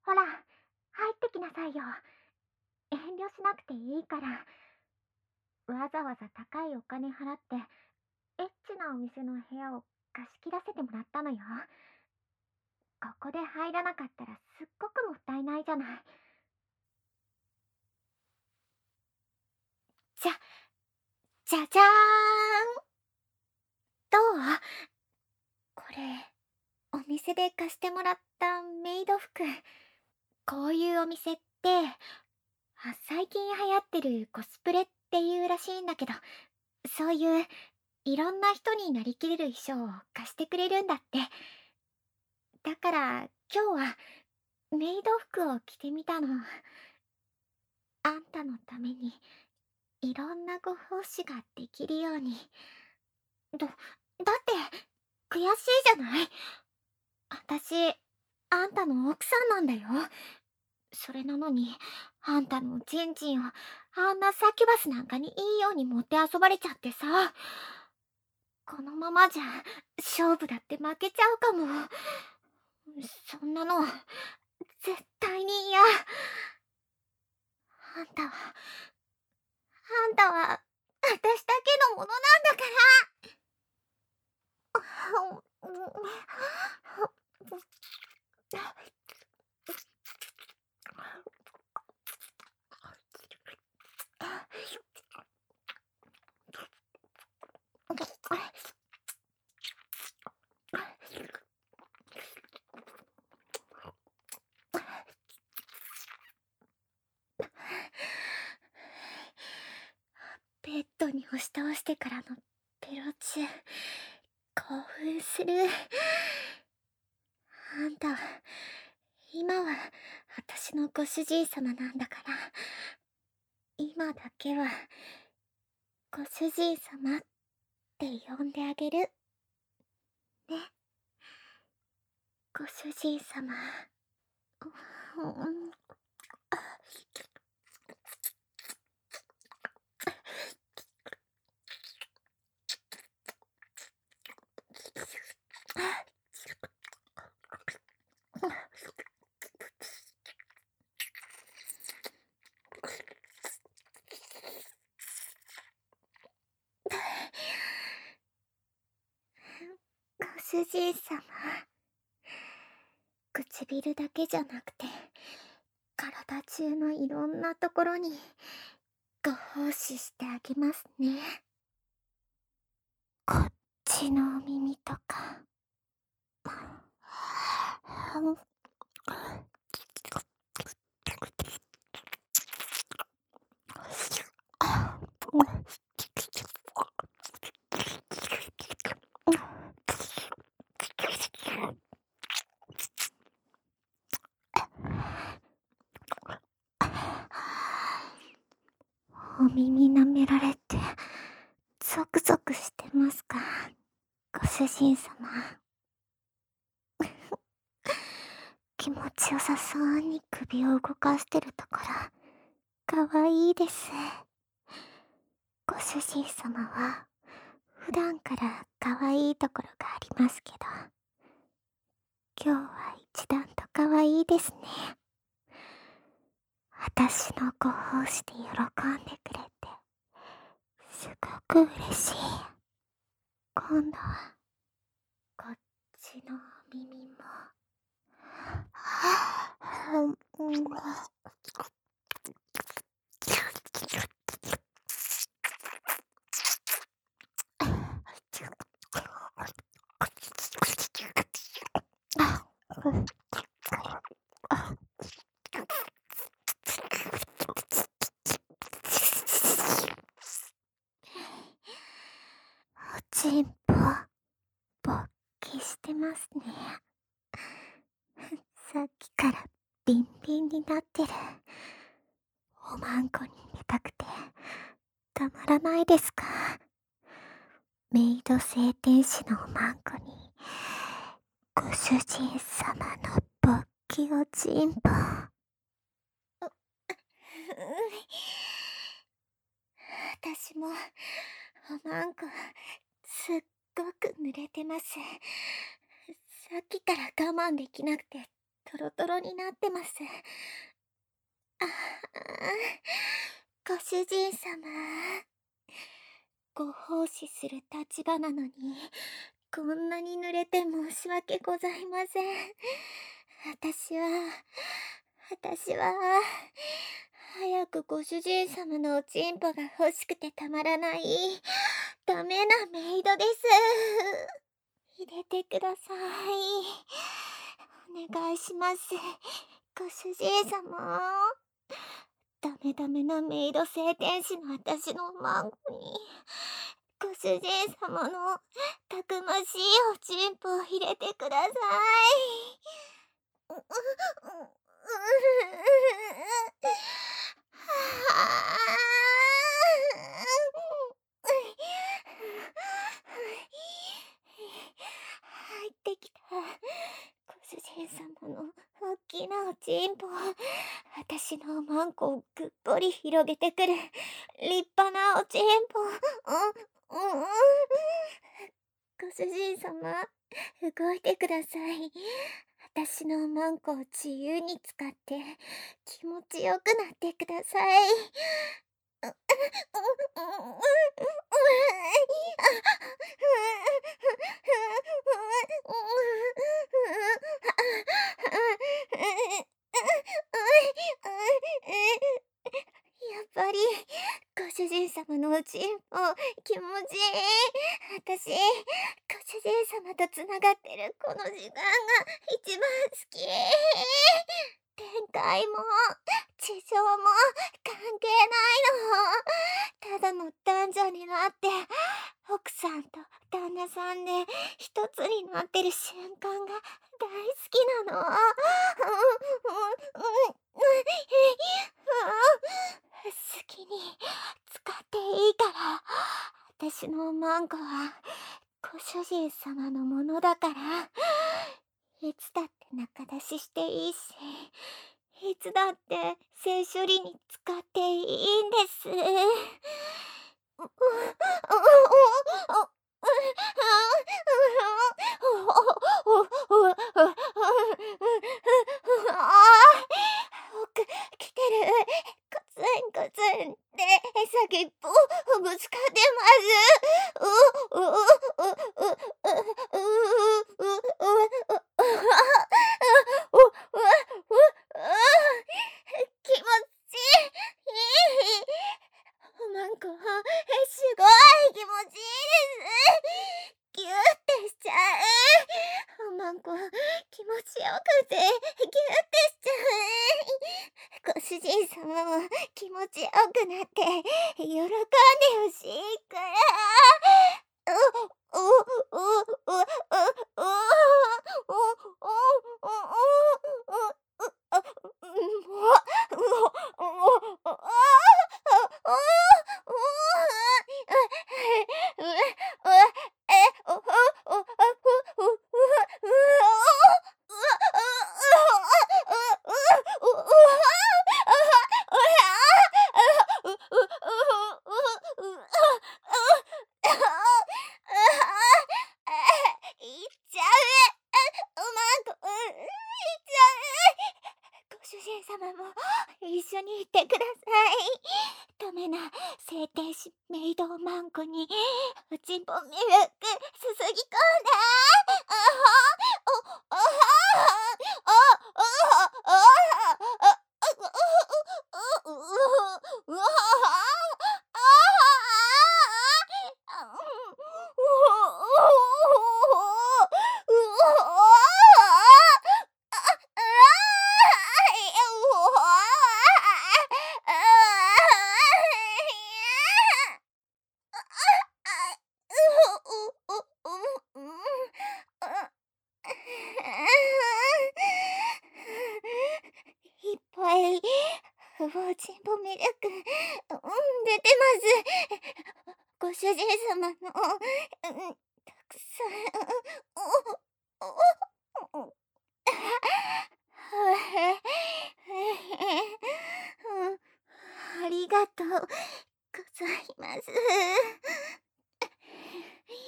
ほら、入ってきなさいよ。遠慮しなくていいから。わざわざ高いお金払って、エッチなお店の部屋を貸し切らせてもらったのよ。ここで入らなかったらすっごくもったいないじゃない。じゃ、じゃじゃーん。どう？これ、お店で貸してもらったメイド服。こういうお店って、最近流行ってるコスプレっていうらしいんだけど、そういういろんな人になりきれる衣装を貸してくれるんだって。だから今日はメイド服を着てみたの。あんたのためにいろんなご奉仕ができるように。だって悔しいじゃない。私、あんたの奥さんなんだよ。それなのに、あんたのチンチンをあんなサキュバスなんかにいいように持って遊ばれちゃってさ。このままじゃ勝負だって負けちゃうかも。そんなの絶対に嫌。あんたは、あんたは私だけのものなんだから。ベッドに押し倒してからのペロチュー、興奮する。あんた、今は私のご主人様なんだから、今だけはご主人様って呼んであげる。ね、ご主人様。うんご主人様。唇だけじゃなくて、体中のいろんなところにご奉仕してあげますね。こっちのお耳とか。お耳舐められてゾクゾクしてますか、ご主人様。気持ちよさそうに首を動かしてるところ、かわいいです。ご主人様は普段からかわいいところがありますけど、今日は一段とかわいいですね。私のご奉仕で喜んでくれてすごく嬉しい。今度はこっちの耳も。おちんぽ、勃起してますね。さっきからビンビンになってる。おまんこに寝たくてたまらないですか？メイド聖天使のおまんこにご主人様の勃起おちんぽ。私もおまんこすっごく濡れてます。さっきから我慢できなくてトロトロになってます。ああ、ご主人様。ご奉仕する立場なのに、こんなに濡れて申し訳ございません。私は、私は、早くご主人様のおちんぽが欲しくてたまらない、ダメなメイドです。入れてください。お願いします。ご主人様。ダメダメなメイド聖天使の私のマンコに、ご主人様のたくましいおちんぽを入れてください。入ってきた。ご主人様の大きなおちんぽ、私のマンコをぐっぽり広げてくる立派なおちんぽ。ご主人様、動いてください。私のマンコを自由に使って気持ちよくなってください。やっぱりご主人様のおちんぽ気持ちいい。私、ご主人様とつながってるこの時間が一番好き。天界も地上も関係ないの。ただの男女になって奥さんと旦那さんで一つになってる瞬間が大好きなの。好きに使っていいから。私のマンコはご主人様のものだから。いつだって仲出ししていいし、いつだって性処理に使っていいんです。奥来てる。コツンコツンって先っぽぶつかってます。気持ちいい。マンコ、すごい気持ちいいです。ギューってしちゃう。マンコ、気持ちよくてギューってしちゃう。ご主人様も気持ちよくなって喜んでほしいから。いっちゃう。マンコ、いっちゃう。ご主人様も一緒に行ってください。ダメな聖天使メイドマンコにおちんぽミルク注ぎ込んで。いっぱいおちんぽミルク、出てます。ご主人様の、たくさん、ありがとうございます。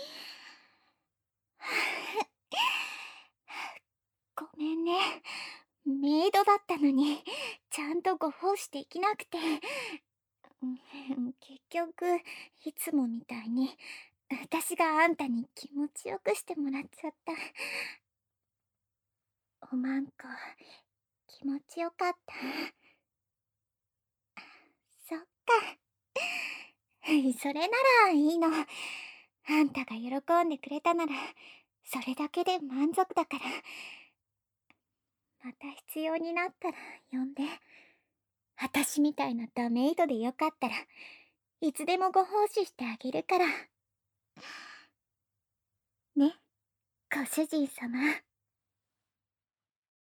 ごめんね。 メイドだったのに、ちゃんとご奉仕できなくて。結局、いつもみたいに、私があんたに気持ちよくしてもらっちゃった。おまんこ、気持ちよかった。そっか。それならいいの。あんたが喜んでくれたなら、それだけで満足だから。また必要になったら呼んで。私みたいなダメイドでよかったらいつでもご奉仕してあげるから。ね、ご主人様。